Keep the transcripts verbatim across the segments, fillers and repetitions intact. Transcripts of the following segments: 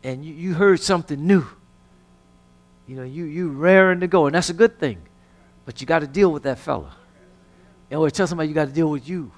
and you, you heard something new. You know, you you raring to go, and that's a good thing. But you got to deal with that fella. And always tell somebody you got to deal with you.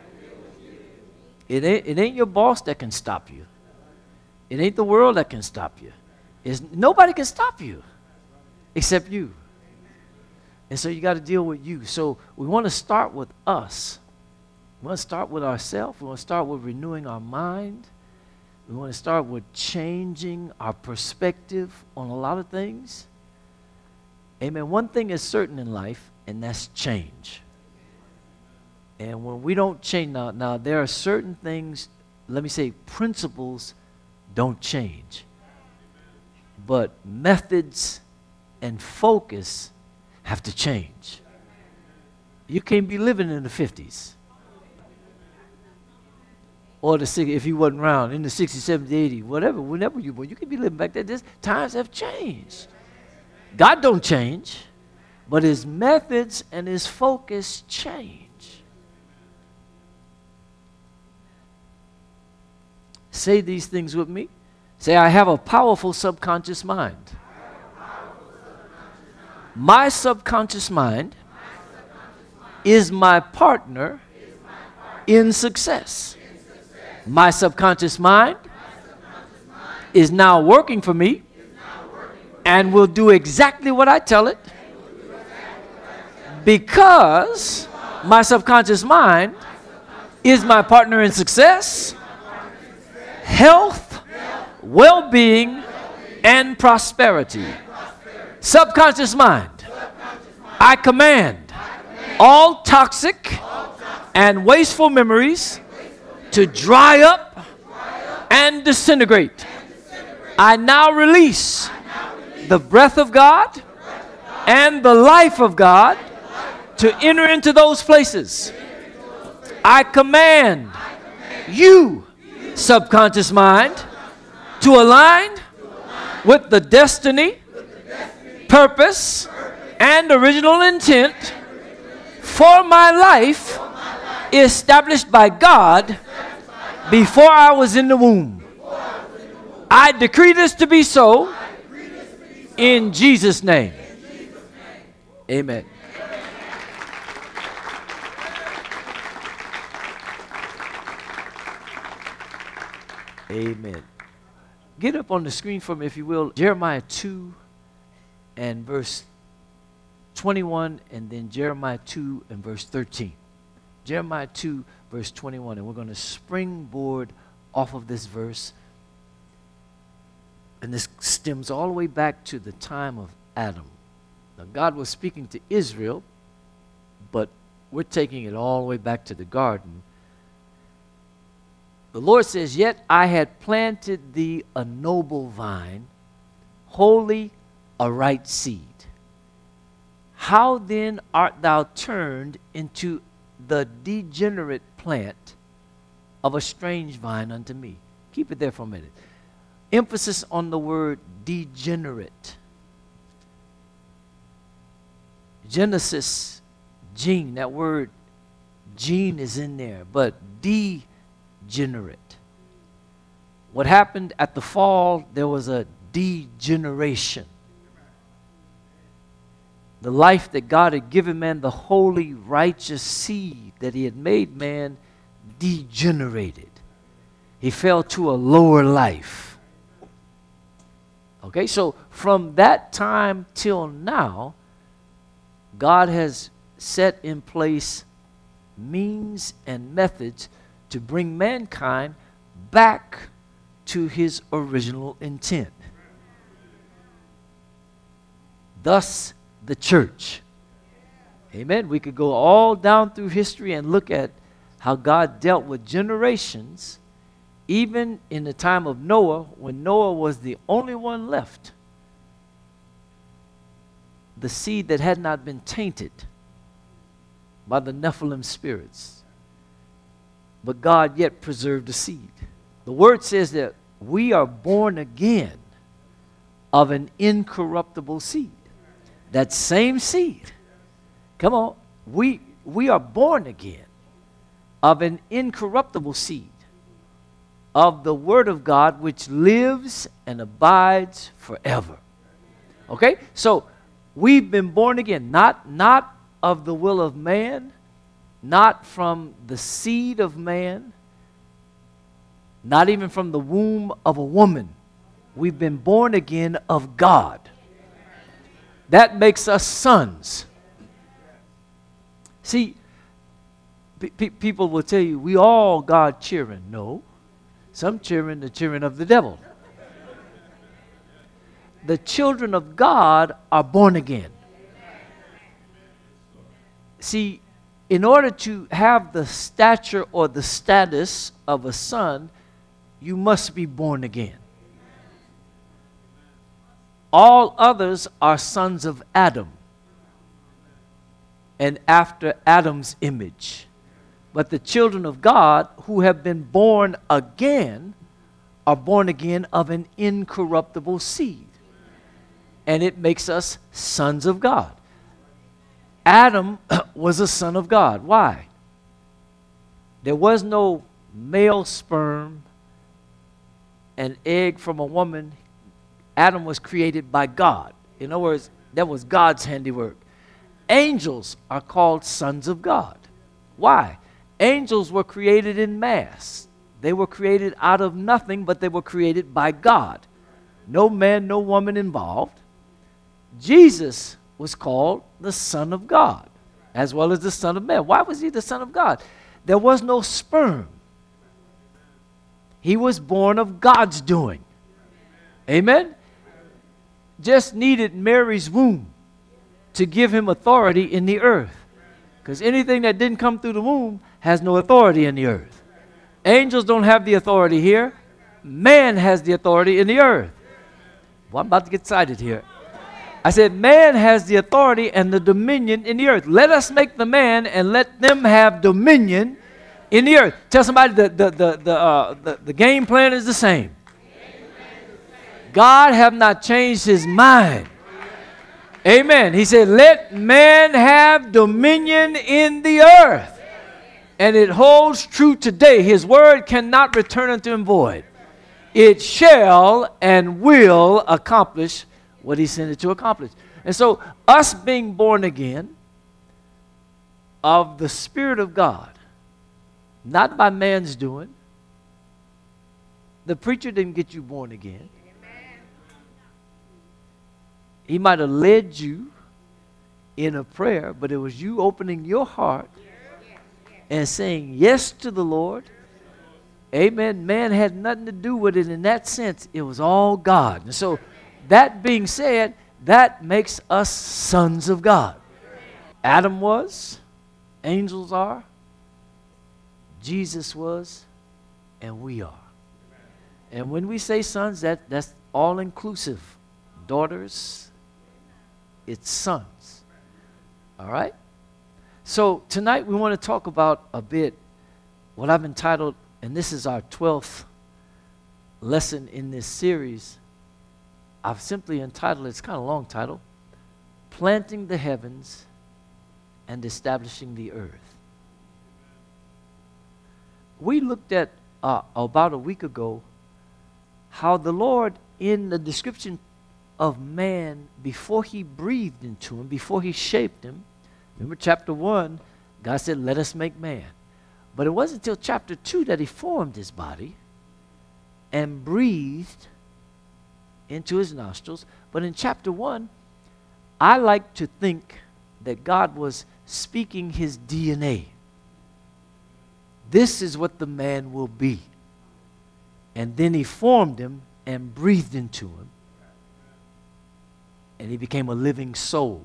It ain't, it ain't your boss that can stop you. It ain't the world that can stop you. It's, nobody can stop you except you. And so you got to deal with you. So we want to start with us. We want to start with ourselves. We want to start with renewing our mind. We want to start with changing our perspective on a lot of things. Amen. One thing is certain in life, and that's change. And when we don't change, now, now there are certain things, let me say principles don't change. But methods and focus have to change. You can't be living in the fifties. Or the sixties, if you wasn't around, in the sixties, seventies, eighties, whatever, whenever you were, you can be living back there. This, times have changed. God don't change, but his methods and his focus change. Say these things with me. Say, I have a powerful subconscious mind. My subconscious mind is my partner in success. My subconscious mind is now working for me and will do exactly what I tell it, because my subconscious mind is my partner in success, health, well-being, and prosperity. Subconscious mind. I command all toxic and wasteful memories to dry up and disintegrate. I now release the breath of God and the life of God to enter into those places. I command you, subconscious mind, to align with the destiny, purpose, and original intent for my life established by God before I was in the womb. I decree this to be so in Jesus' name. Amen. Amen. Get up on the screen for me, if you will, Jeremiah two and verse twenty-one, and then Jeremiah two and verse thirteen. Jeremiah two, verse twenty-one, and we're going to springboard off of this verse. And this stems all the way back to the time of Adam. Now, God was speaking to Israel, but we're taking it all the way back to the garden. The Lord says, yet I had planted thee a noble vine, wholly a right seed. How then art thou turned into the degenerate plant of a strange vine unto me? Keep it there for a minute. Emphasis on the word degenerate. Genesis, gene, that word gene is in there, but degenerate. What happened at the fall, there was a degeneration. The life that God had given man, the holy, righteous seed that he had made man, degenerated. He fell to a lower life. Okay, so from that time till now, God has set in place means and methods to bring mankind back to his original intent. Thus, the church. Amen. We could go all down through history and look at how God dealt with generations, even in the time of Noah, when Noah was the only one left. The seed that had not been tainted by the Nephilim spirits. But God yet preserved the seed. The word says that we are born again of an incorruptible seed. That same seed, come on, we, we are born again of an incorruptible seed. of the word of God, which lives and abides forever. Okay? So we've been born again, not, not of the will of man, not from the seed of man, not even from the womb of a woman. We've been born again of God. That makes us sons. See, pe- people will tell you, we all God children. No. Some children, the children of the devil. The children of God are born again. See, in order to have the stature or the status of a son, you must be born again. All others are sons of Adam and after Adam's image. But the children of God who have been born again are born again of an incorruptible seed. And it makes us sons of God. Adam was a son of God. Why? There was no male sperm and egg from a woman. Adam was created by God. In other words, that was God's handiwork. Angels are called sons of God. Why? Angels were created in mass. They were created out of nothing, but they were created by God. No man, no woman involved. Jesus was called the Son of God, as well as the Son of Man. Why was he the Son of God? There was no sperm. He was born of God's doing. Amen? Just needed Mary's womb to give him authority in the earth. Because anything that didn't come through the womb has no authority in the earth. Angels don't have the authority here. Man has the authority in the earth. Well, I'm about to get excited here. I said, man has the authority and the dominion in the earth. Let us make the man and let them have dominion in the earth. Tell somebody the, the, the, the, uh, the, the game plan is the same. God have not changed his mind. Amen. He said, let man have dominion in the earth. And it holds true today. His word cannot return unto him void. It shall and will accomplish what he sent it to accomplish. And so us being born again of the Spirit of God, not by man's doing. The preacher didn't get you born again. He might have led you in a prayer, but it was you opening your heart and saying yes to the Lord. Amen. Man had nothing to do with it in that sense. It was all God. And so that being said, that makes us sons of God. Adam was, angels are, Jesus was, and we are. And when we say sons, that, that's all inclusive. Daughters, it's sons. All right? So tonight we want to talk about a bit what I've entitled, and this is our twelfth lesson in this series. I've simply entitled, it's kind of a long title, Planting the Heavens and Establishing the Earth. We looked at uh, about a week ago how the Lord, in the description of man, before he breathed into him, before he shaped him, remember chapter one, God said, let us make man. But it wasn't until chapter two that he formed his body and breathed into his nostrils. But in chapter one, I like to think that God was speaking his D N A. This is what the man will be. And then he formed him and breathed into him. And he became a living soul.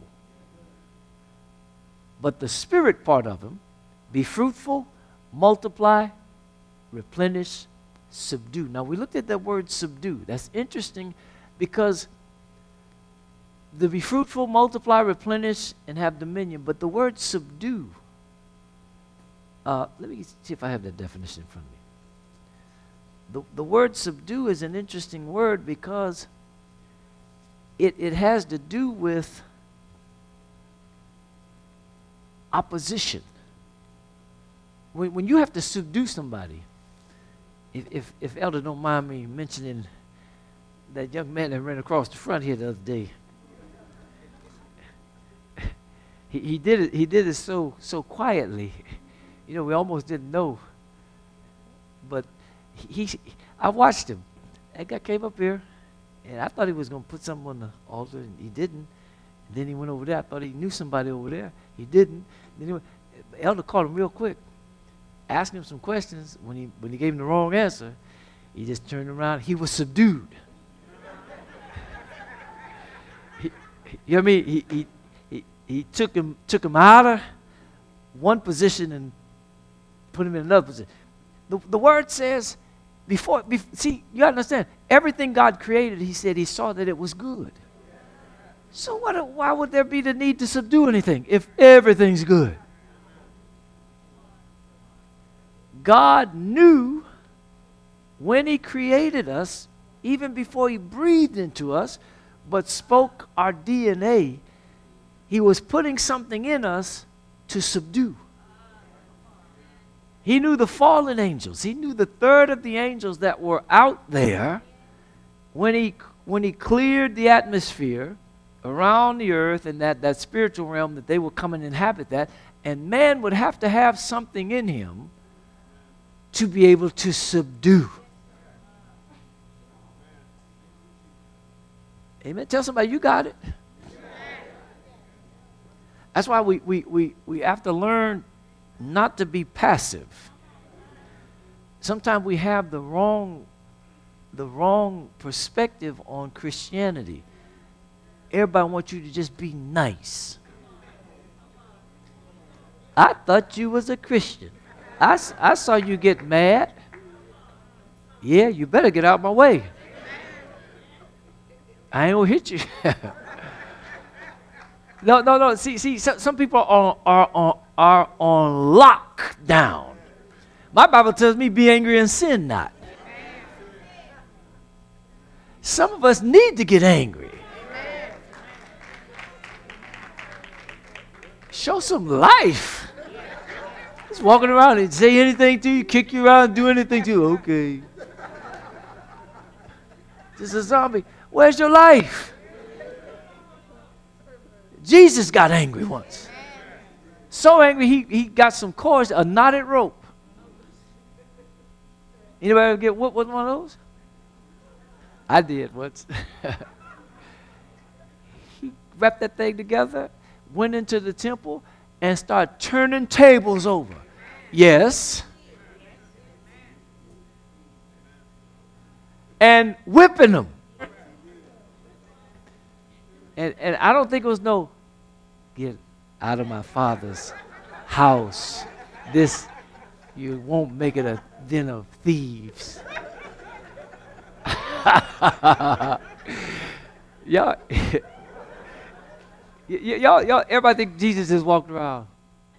But the spirit part of him, be fruitful, multiply, replenish, subdue. Now we looked at that word subdue. That's interesting because the be fruitful, multiply, replenish, and have dominion. But the word subdue, uh, let me see if I have that definition in front of me. The, the word subdue is an interesting word because it, it has to do with opposition. When, when you have to subdue somebody, if, if, if Elder don't mind me mentioning that young man that ran across the front here the other day. He, he did it. He did it so so quietly. You know, we almost didn't know. But he, he I watched him. That guy came up here, and I thought he was gonna put something on the altar, and he didn't. And then he went over there. I thought he knew somebody over there. He didn't. Then he went, Elder called him real quick, asked him some questions. When he when he gave him the wrong answer, he just turned around. He was subdued. he, he, you know what I mean? He, he he he took him took him out of one position and put him in another position. The the word says, before, before see, you understand, everything God created, he said he saw that it was good. So what, why would there be the need to subdue anything if everything's good? God knew when he created us, even before he breathed into us, but spoke our D N A, he was putting something in us to subdue. He knew the fallen angels. He knew the third of the angels that were out there when he, when he cleared the atmosphere around the earth and that, that spiritual realm, that they would come and inhabit that, and man would have to have something in him to be able to subdue. Amen. Tell somebody you got it. That's why we, we, we, we have to learn not to be passive. Sometimes we have the wrong, the wrong perspective on Christianity. Everybody wants you to just be nice. I thought you was a Christian. I, I saw you get mad. Yeah, you better get out of my way. I ain't gonna hit you. no, no, no. See, see, some, some people are, are, are, are on lockdown. My Bible tells me be angry and sin not. Some of us need to get angry. Show some life. Just walking around and say anything to you, kick you around, do anything to you. Okay. Just a zombie. Where's your life? Jesus got angry once. So angry he, he got some cords, a knotted rope. Anybody ever get whooped with one of those? I did once. He wrapped that thing together, went into the temple, and started turning tables over. Yes. And whipping them. And, and I don't think it was no, get out of my father's house. This, you won't make it a den of thieves. y'all, y- y'all, y'all, everybody think Jesus is walking around.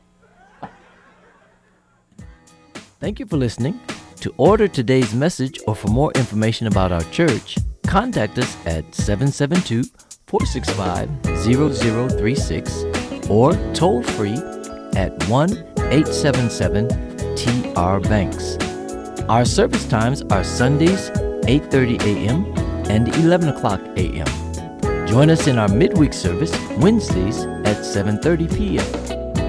Thank you for listening. To order today's message or for more information about our church, contact us at seven seven two, four six five, zero zero three six or toll free at one eight seven seven T R Banks. Our service times are Sundays eight thirty a.m. and eleven o'clock a.m. Join us in our midweek service Wednesdays at seven thirty p.m.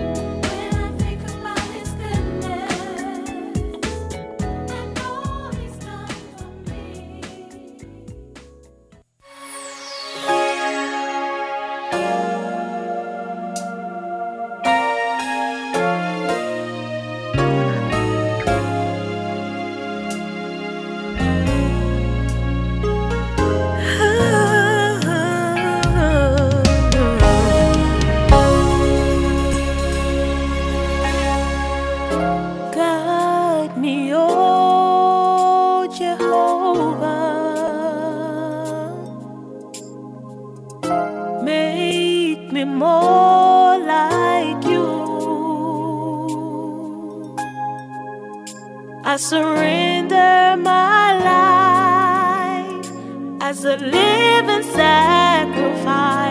I surrender my life as a living sacrifice.